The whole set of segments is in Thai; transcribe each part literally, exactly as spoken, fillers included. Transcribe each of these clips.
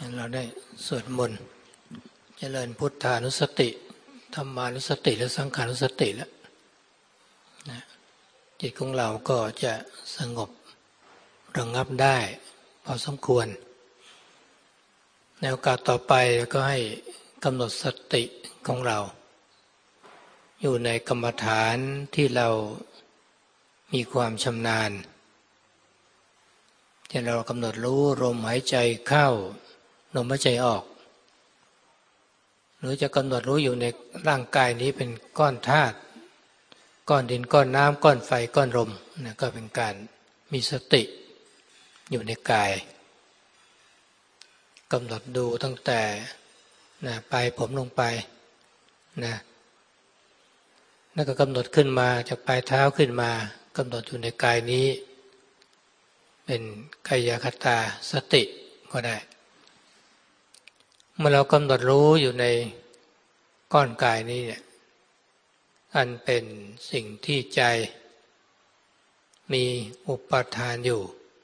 เราได้สวดมนต์เจริญพุทธานุสติธรรมานุสติและสังขานุสติแล้วนะจิตของเราก็จะสงบระงับได้พอสมควรในโอกาสต่อไปก็ให้กำหนดสติของเราอยู่ในกรรมฐานที่เรามีความชำนาญที่เรากำหนดรู้ลมหายใจเข้าลมหายใจออกหรือจะกำหนดรู้อยู่ในร่างกายนี้เป็นก้อนธาตุก้อนดินก้อนน้ำก้อนไฟก้อนลมนะก็เป็นการมีสติอยู่ในกายกำหนดดูตั้งแต่นะปลายผมลงไปนะแล้วก็กำหนดขึ้นมาจากปลายเท้าขึ้นมากำหนดอยู่ในกายนี้เป็นกายคตาสติก็ได้เมื่อเรากำหนดรู้อยู่ในก้อนกายนี้เนี่ยอันเป็นสิ่งที่ใจมีอุปทานอยู่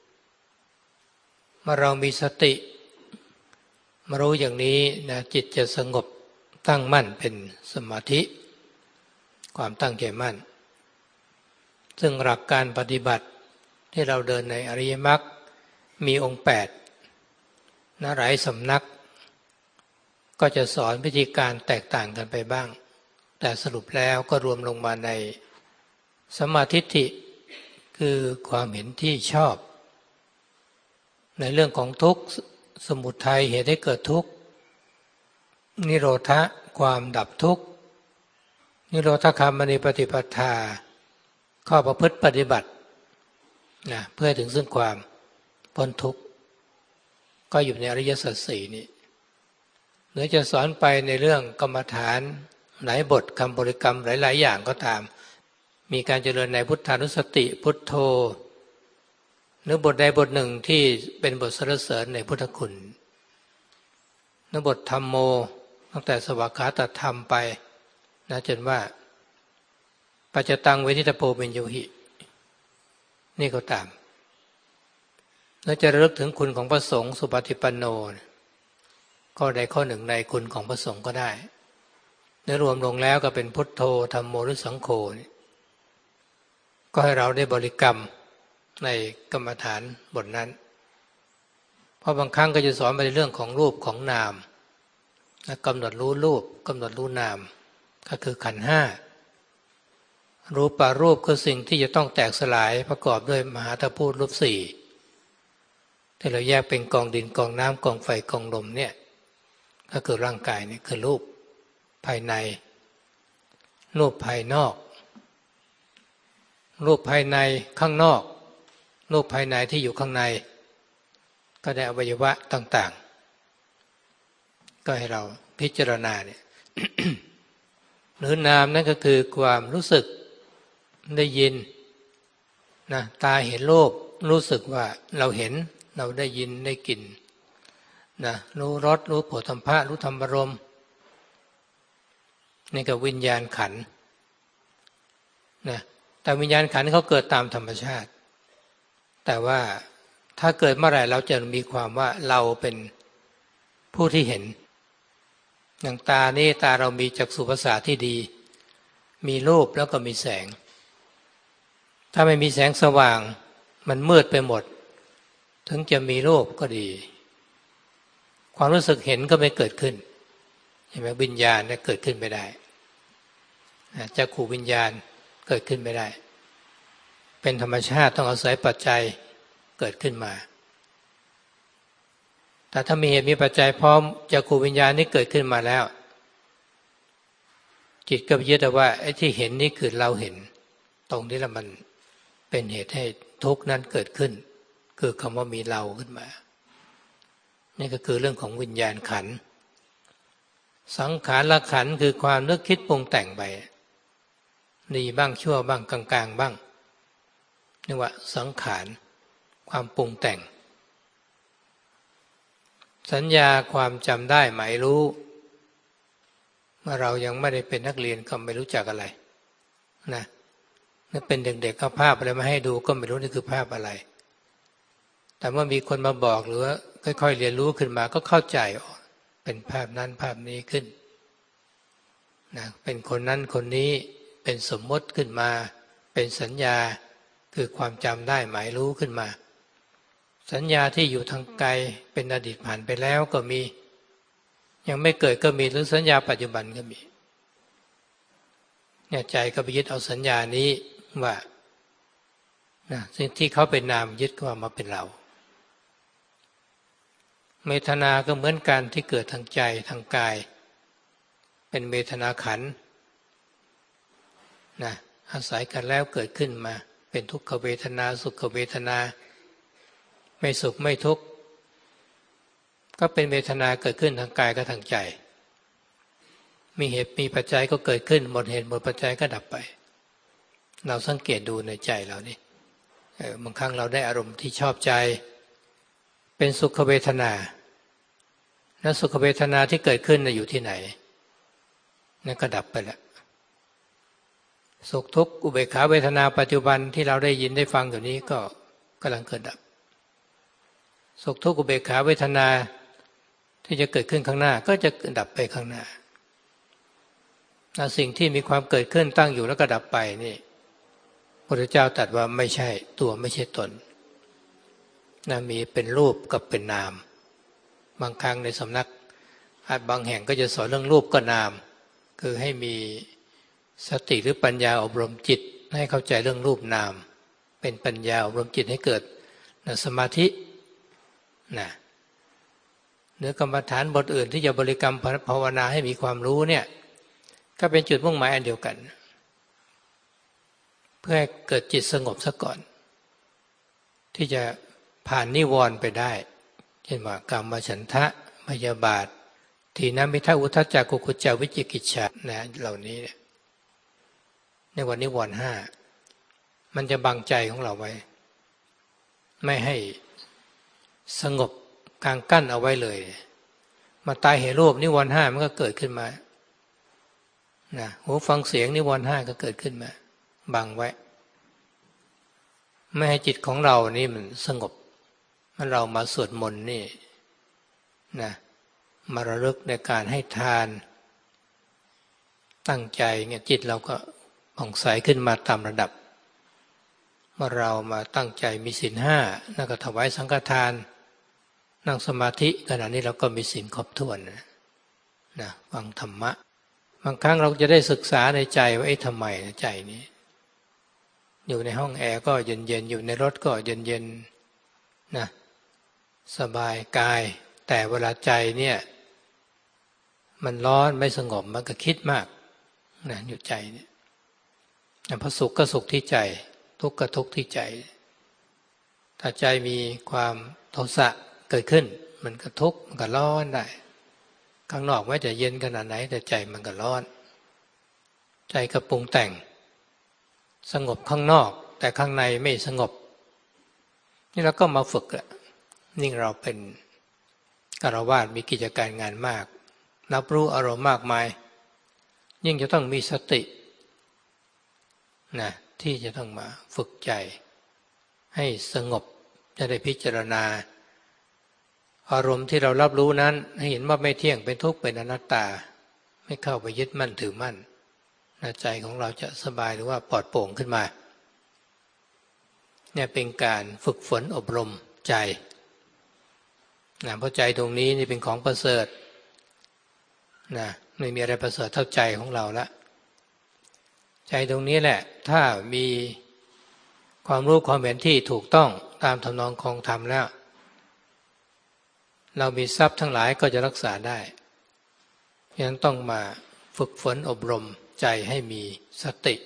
เมื่อเรามีสติมารู้อย่างนี้นะจิตจะสงบตั้งมั่นเป็นสมาธิความตั้งใจมั่นซึ่งหลักการปฏิบัติที่เราเดินในอริยมรรคมีองค์แปดนะหลายสำนักก็จะสอนวิธีการแตกต่างกันไปบ้างแต่สรุปแล้วก็รวมลงมาในสัมมาทิฏฐิคือความเห็นที่ชอบในเรื่องของทุกข์สมุทัยเหตุให้เกิดทุกข์นิโรธะความดับทุกข์นิโรธคามนิปติปทาข้อประพฤติปฏิบัตินะเพื่อถึงซึ่งความพ้นทุกข์ก็อยู่ในอริยสัจสี่นี้หรือจะสอนไปในเรื่องกรรมฐานหลายบทคำบริกรรมหลายๆอย่างก็ตามมีการเจริญในพุทธานุสติพุทโธหรือบทใดบทหนึ่งที่เป็นบทสรรเสริญในพุทธคุณหรือบทธัมโมตั้งแต่สวากขาตธรรมไปนะจนว่าปัจจตังเวทิตโปเบญโยหินี่ก็ตามแล้วจะระลึกถึงคุณของพระสงฆ์สุปฏิปันโนข้อใดข้อหนึ่งในคุณของพระสงฆ์ก็ได้ในรวมลงแล้วก็เป็นพุทโธธัมโมหรือสังโฆก็ให้เราได้บริกรรมในกรรมฐานบทนั้นเพราะบางครั้งก็จะสอนไปในเรื่องของรูปของนามกำหนดรู้รูปกำหนดรู้นามก็คือขันธ์ห้ารูปารูปคือสิ่งที่จะต้องแตกสลายประกอบด้วยมหาธาตุพูดรูปสี่ที่เราแยกเป็นกองดินกองน้ำกองไฟกองลมเนี่ยก็คือร่างกายนี่คือรูปภายในรูปภายนอกรูปภายในข้างนอกรูปภายในที่อยู่ข้างในก็ได้อวัยวะต่างๆก็ให้เราพิจารณาเนี่ย หรือนามนั่นก็คือความรู้สึกได้ยินนะตาเห็นรูปรู้สึกว่าเราเห็นเราได้ยินได้กลิ่นนะรู้รสรู้โผฏฐัพพะรู้ธรรมารมณ์นี่ก็วิญญาณขันธ์นะแต่วิญญาณขันธ์เขาเกิดตามธรรมชาติแต่ว่าถ้าเกิดเมื่อไหร่เราจะมีความว่าเราเป็นผู้ที่เห็นอย่างตานี่ตาเรามีจักษุประสาทที่ดีมีรูปแล้วก็มีแสงถ้าไม่มีแสงสว่างมันมืดไปหมดถึงจะมีรูปก็ดีความรู้สึกเห็นก็ไม่เกิดขึ้นเห็นไหมวิญญาณเนี่ยเกิดขึ้นไม่ได้จักขุวิญญาณเกิดขึ้นไม่ได้เป็นธรรมชาติต้องอาศัยปัจจัยเกิดขึ้นมาแต่ถ้ามีเหตุมีปัจจัยพร้อมจักขุวิญญาณนี้เกิดขึ้นมาแล้วจิตก็ยึดว่าไอ้ที่เห็นนี่คือเราเห็นตรงนี้แล้วมันเป็นเหตุให้ทุกข์นั้นเกิดขึ้นคือคำว่ามีเราขึ้นมานี่ก็คือเรื่องของวิญญาณขันธ์สังขารละขันธ์คือความนึกคิดปรุงแต่งไปดีบ้างชั่วบ้างกลางๆบ้างเรียกว่าสังขารความปรุงแต่งสัญญาความจำได้หมายรู้เมื่อเรายังไม่ได้เป็นนักเรียนก็ไม่รู้จักอะไรนะถ้าเป็นเด็กๆเอาภาพอะไรมาให้ดูก็ไม่รู้นี่คือภาพอะไรแต่เมื่อมีคนมาบอกหรือว่าค่อยๆเรียนรู้ขึ้นมาก็เข้าใจเป็นภาพนั้นภาพนี้ขึ้นนะเป็นคนนั้นคนนี้เป็นสมมติขึ้นมาเป็นสัญญาคือความจำได้หมายรู้ขึ้นมาสัญญาที่อยู่ทางไกลเป็นอดีตผ่านไปแล้วก็มียังไม่เกิดก็มีหรือสัญญาปัจจุบันก็มีเนี่ยใจก็ไปยึดเอาสัญญานี้ว่านะสิ่งที่เขาเป็นนามยึดก็ว่ามาเป็นเราเวทนาก็เหมือนกันที่เกิดทางใจทางกายเป็นเวทนาขันธ์นะอาศัยกันแล้วเกิดขึ้นมาเป็นทุกขเวทนาสุขเวทนาไม่สุขไม่ทุกข์ก็เป็นเวทนาเกิดขึ้นทางกายกับทางใจมีเหตุมีปัจจัยก็เกิดขึ้นหมดเหตุหมดปัจจัยก็ดับไปเราสังเกตดูในใจเรานี่บางครั้งเราได้อารมณ์ที่ชอบใจเป็นสุขเวทนาและสุขเวทนาที่เกิดขึ้นอยู่ที่ไหนนั่นก็ดับไปแล้วสุขทุกข์อุเบกขาเวทนาปัจจุบันที่เราได้ยินได้ฟังอยู่นี้ก็กำลังเกิดดับสุขทุกข์อุเบกขาเวทนาที่จะเกิดขึ้นข้างหน้าก็จะดับไปข้างหน้าสิ่งที่มีความเกิดขึ้นตั้งอยู่แล้วก็ดับไปนี่พระพุทธเจ้าตรัสว่าไม่ใช่ตัวไม่ใช่ตนนะมีเป็นรูปกับเป็นนามบางครั้งในสำนักอาจบางแห่งก็จะสอนเรื่องรูปกับนามคือให้มีสติหรือปัญญาอบรมจิตให้เข้าใจเรื่องรูปนามเป็นปัญญาอบรมจิตให้เกิดสมาธินะเนื้อกรรมฐานบทอื่นที่จะบริกรรมภาวนาให้มีความรู้เนี่ยก็เป็นจุดมุ่งหมายอันเดียวกันเพื่อให้เกิดจิตสงบซะก่อนที่จะผ่านนิวรณ์ไปได้เช่นว่ากามฉันทะพยาบาททีนมิทะอุทธัจจะกุกุจจะวิจิกิจฉานะเหล่านี้ในวันนิวรณ์ห้ามันจะบังใจของเราไว้ไม่ให้สงบกลางกั้นเอาไว้เลยมาตายเหตุรูปนิวรณ์ห้ามันก็เกิดขึ้นมานะหูฟังเสียงนิวรณ์ห้าก็เกิดขึ้นมาบังไว้ไม่ให้จิตของเรานี่มันสงบเมื่อเรามาสวดมนต์นี่นะมาระลึกในการให้ทานตั้งใจเนี่ยจิตเราก็ผ่องใสขึ้นมาตามระดับเมื่อเรามาตั้งใจมีศีลห้าแล้วก็ถวายสังฆทานนั่งสมาธิขณะนี้เราก็มีศีลครบถ้วนนะนะฟังธรรมะบางครั้งเราจะได้ศึกษาในใจว่าไอ้ทำไมใจนี้อยู่ในห้องแอร์ก็เย็นๆอยู่ในรถก็เย็นๆนะสบายกายแต่เวลาใจเนี่ยมันร้อนไม่สงบมันก็คิดมากนะอยู่ใจเนี่ยพอสุขก็สุขที่ใจทุกข์ก็ทุกข์ที่ใจถ้าใจมีความโทสะเกิดขึ้นมันก็ทุกข์มันก็ร้อนได้ข้างนอกแม้จะเย็นขนาดไหนแต่ใจมันก็ร้อนใจก็ปรุงแต่งสงบข้างนอกแต่ข้างในไม่สงบนี่เราก็มาฝึกอะยิ่งเราเป็นฆราวาสมีกิจการงานมากรับรู้อารมณ์มากมายยิ่งจะต้องมีสตินะที่จะต้องมาฝึกใจให้สงบจะได้พิจารณาอารมณ์ที่เรารับรู้นั้นให้เห็นว่าไม่เที่ยงเป็นทุกข์เป็นอนัตตาไม่เข้าไปยึดมั่นถือมั่นใจของเราจะสบายหรือว่าปลอดโปร่งขึ้นมาเนี่ยเป็นการฝึกฝนอบรมใจนะเพราะใจตรงนี้นี่เป็นของประเสริฐนะไม่มีอะไรประเสริฐเท่าใจของเราละใจตรงนี้แหละถ้ามีความรู้ความเห็นที่ถูกต้องตามทำนองคองธรรมแล้วเรามีทรัพย์ทั้งหลายก็จะรักษาได้เพราะฉะนั้นต้องมาฝึกฝนอบรมใจให้มีสติ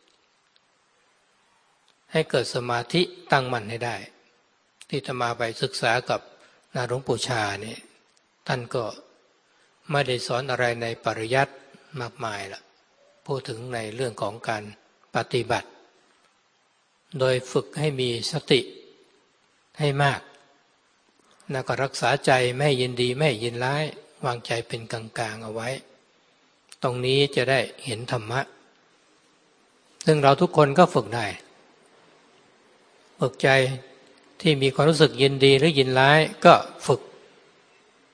ให้เกิดสมาธิตั้งมั่นให้ได้ที่จะมาไปศึกษากับนาหลวงปู่ชาเนี่ยท่านก็ไม่ได้สอนอะไรในปริยัติมากมายล่ะพูดถึงในเรื่องของการปฏิบัติโดยฝึกให้มีสติให้มากแล้วก็รักษาใจไม่ให้ยินดีไม่ให้ยินร้ายวางใจเป็นกลางๆเอาไว้ตรงนี้จะได้เห็นธรรมะซึ่งเราทุกคนก็ฝึกได้ฝึกใจที่มีความรู้สึกยินดีหรือยินร้ายก็ฝึก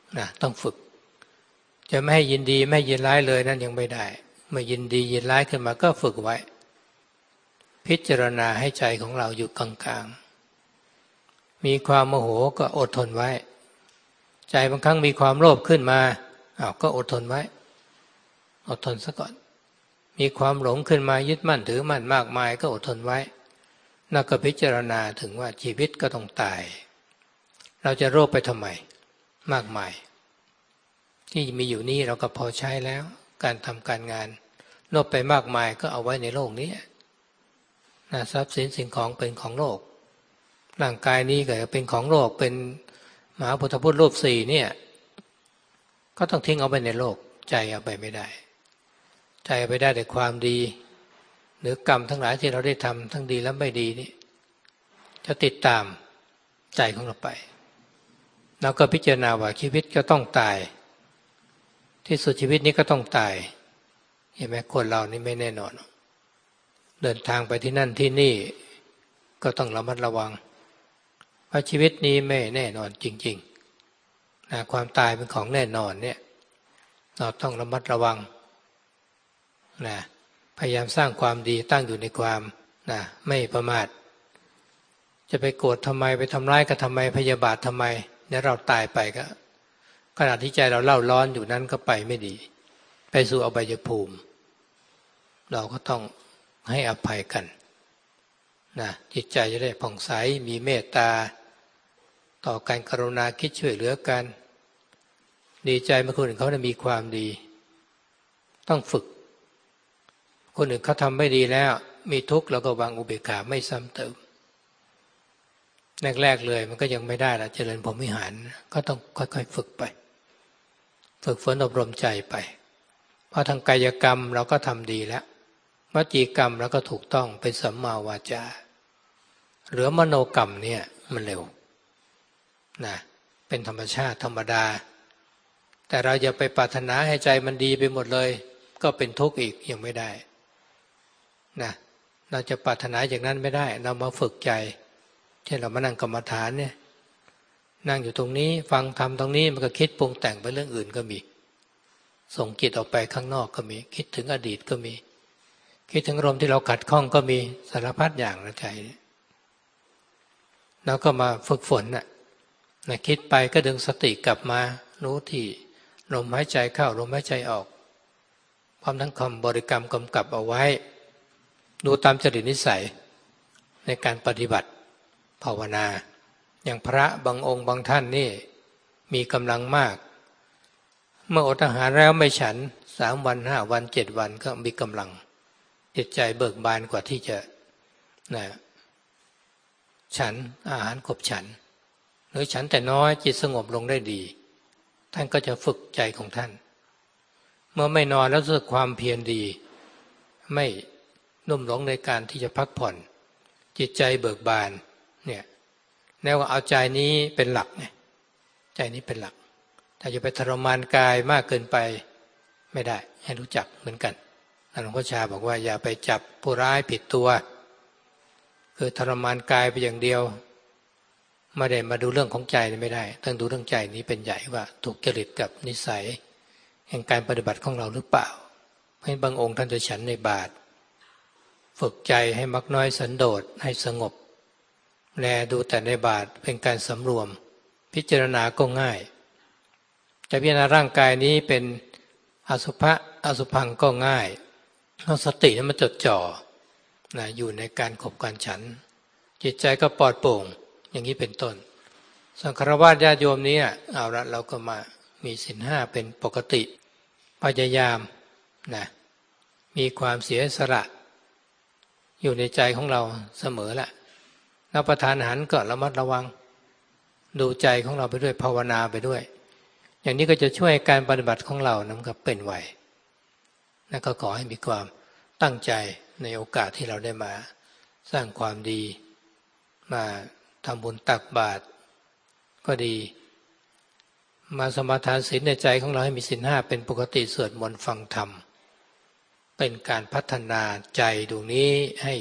นะต้องฝึกจะไม่ให้ยินดีไม่ให้ยินร้ายเลยนั่นยังไม่ได้เมื่อยินดียินร้ายขึ้นมาก็ฝึกไว้พิจารณาให้ใจของเราอยู่กลางๆมีความโมโหก็อดทนไว้ใจบางครั้งมีความโลภขึ้นมาอ้าวก็อดทนไว้อดทนซะก่อนมีความหลงขึ้นมายึดมั่นถือมั่นมากมายก็อดทนไว้แล้วก็พิจารณาถึงว่าชีวิตก็ต้องตายเราจะโลภไปทำไมมากมายที่มีอยู่นี่เราก็พอใช้แล้วการทำการงานโลภไปมากมายก็เอาไว้ในโลกนี้นะทรัพย์สินสิ่งของเป็นของโลกร่างกายนี้ก็เป็นของโลกเป็นมหาพุทธพุทธรูปสี่เนี่ยก็ต้องทิ้งเอาไปในโลกใจเอาไปไม่ได้ใจเอาไปได้แต่ความดีหรือกรรมทั้งหลายที่เราได้ทำทั้งดีและไม่ดีนี่จะติดตามใจของเราไปเราก็พิจารณาว่าชีวิตก็ต้องตายที่สุดชีวิตนี้ก็ต้องตายเห็นไหมคนเรานี่ไม่แน่นอนเดินทางไปที่นั่นที่นี่ก็ต้องระมัดระวังเพราะชีวิตนี้ไม่แน่นอนจริงๆนะความตายเป็นของแน่นอนเนี่ยเราต้องระมัดระวังนะพยายามสร้างความดีตั้งอยู่ในความนะไม่ประมาทจะไปโกรธทำไมไปทำร้ายกันทำไมพยาบาททำไมเนี่ยเราตายไปก็ขณะที่ใจเราเล่าร้อนอยู่นั้นก็ไปไม่ดีไปสู่อบายภูมิเราก็ต้องให้อภัยกันนะจิตใจจะได้ผ่องใสมีเมตตาต่อการกรุณาคิดช่วยเหลือกันดีใจเมื่อคนอื่นเขาได้มีความดีต้องฝึกคนอื่นเขาทำไม่ดีแล้วมีทุกข์เราก็วางอุเบกขาไม่ซ้ำเติมแรกๆเลยมันก็ยังไม่ได้ละเจริญพรหมวิหารก็ต้องค่อยๆฝึกไปฝึกฝนอบรมใจไปเพราะทางกายกรรมเราก็ทำดีแล้ววจีกรรมเราก็ถูกต้องเป็นสัมมาวาจาเหลือมโนกรรมเนี่ยมันเร็วนะเป็นธรรมชาติธรรมดาแต่เราอย่าไปปรารถนาให้ใจมันดีไปหมดเลยก็เป็นทุกข์อีกยังไม่ได้นะเราจะปรารถนาอย่างนั้นไม่ได้เรามาฝึกใจเช่นเรามานั่งกรรมฐานเนี่ยนั่งอยู่ตรงนี้ฟังธรรมตรงนี้มันก็คิดปรุงแต่งไปเรื่องอื่นก็มีส่งจิตออกไปข้างนอกก็มีคิดถึงอดีตก็มีคิดถึงอารมณ์ที่เราขัดข้องก็มีสารพัดอย่างในใจแล้วก็มาฝึกฝนน่ะนะคิดไปก็ดึงสติกลับมารู้ที่ลมหายใจเข้าลมหายใจออกพร้อมทั้งคำบริกรรมกำกับเอาไว้ดูตามจริตนิสัยในการปฏิบัติภาวนาอย่างพระบางองค์บางท่านนี่มีกำลังมากเมื่ออดอาหารแล้วไม่ฉันสามวันห้าวันเจ็ดวันก็มีกำลังจิตใจเบิกบานกว่าที่จะนะฉันอาหารขบฉันหรือฉันแต่น้อยจิตสงบลงได้ดีท่านก็จะฝึกใจของท่านเมื่อไม่นอนแล้วรู้สึกความเพียรดีไม่นุ่มหลงในการที่จะพักผ่อนจิตใจเบิกบานเนี่ยแนวว่าเอาใจนี้เป็นหลักไงใจนี้เป็นหลักถ้าจะไปทรมานกายมากเกินไปไม่ได้ให้รู้จักเหมือนกันหลวงพ่อชาบอกว่าอย่าไปจับผู้ร้ายผิดตัวคือทรมานกายไปอย่างเดียวไม่ได้มาดูเรื่องของใจไม่ได้ต้องดูเรื่องใจนี้เป็นใหญ่ว่าถูกจริตกับนิสัยแห่งการปฏิบัติของเราหรือเปล่าให้บางองค์ท่านจะฉันในบาตรฝึกใจให้มักน้อยสันโดษให้สงบแลดูแต่ในบาตรเป็นการสำรวมพิจารณาก็ง่ายจะพิจารณาร่างกายนี้เป็นอสุภะอสุพังก็ง่ายเอาสตินั้นมาจดจ่อนะอยู่ในการขบการฉันจิตใจก็ปลอดโปร่งอย่างนี้เป็นต้นสังฆรวาสญาติโยมนี้เอาละเราก็มามีศีลห้าเป็นปกติพยายามนะมีความเสียสละอยู่ในใจของเราเสมอละรับประทานอาหารก็ระมัดระวังดูใจของเราไปด้วยภาวนาไปด้วยอย่างนี้ก็จะช่วยการปฏิบัติของเรานั้นก็เป็นไหวและก็ขอให้มีความตั้งใจในโอกาสที่เราได้มาสร้างความดีมาทำบุญตักบาตรก็ดีมาสมาทานศีลในใจของเราให้มีศีลห้าเป็นปกติสวดมนต์ฟังธรรมเป็นการพัฒนาใจดวงนี้ให้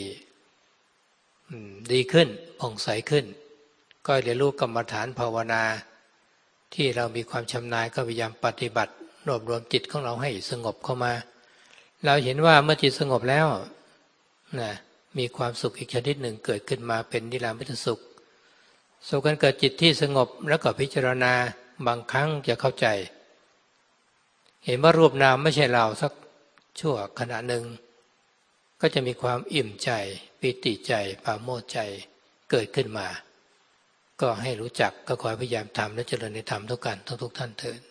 ดีขึ้นผ่องใสขึ้นก็เรียนรู้กรรมฐานภาวนาที่เรามีความชำนาญก็พยายามปฏิบัติรวบรวมจิตของเราให้สงบเข้ามาเราเห็นว่าเมื่อจิตสงบแล้วนะมีความสุขอีกชนิดหนึ่งเกิดขึ้นมาเป็นนิรามิตสุขสุขกันเกิดจิตที่สงบแล้วก็พิจารณาบางครั้งจะเข้าใจเห็นว่ารูปนามไม่ใช่เราสักชั่วขณะหนึ่งก็จะมีความอิ่มใจปิติใจปราโมทย์ใจเกิดขึ้นมาก็ให้รู้จักก็ขอพยายามทำและเจริญในธรรมทุกกันทุกๆท่านเถิด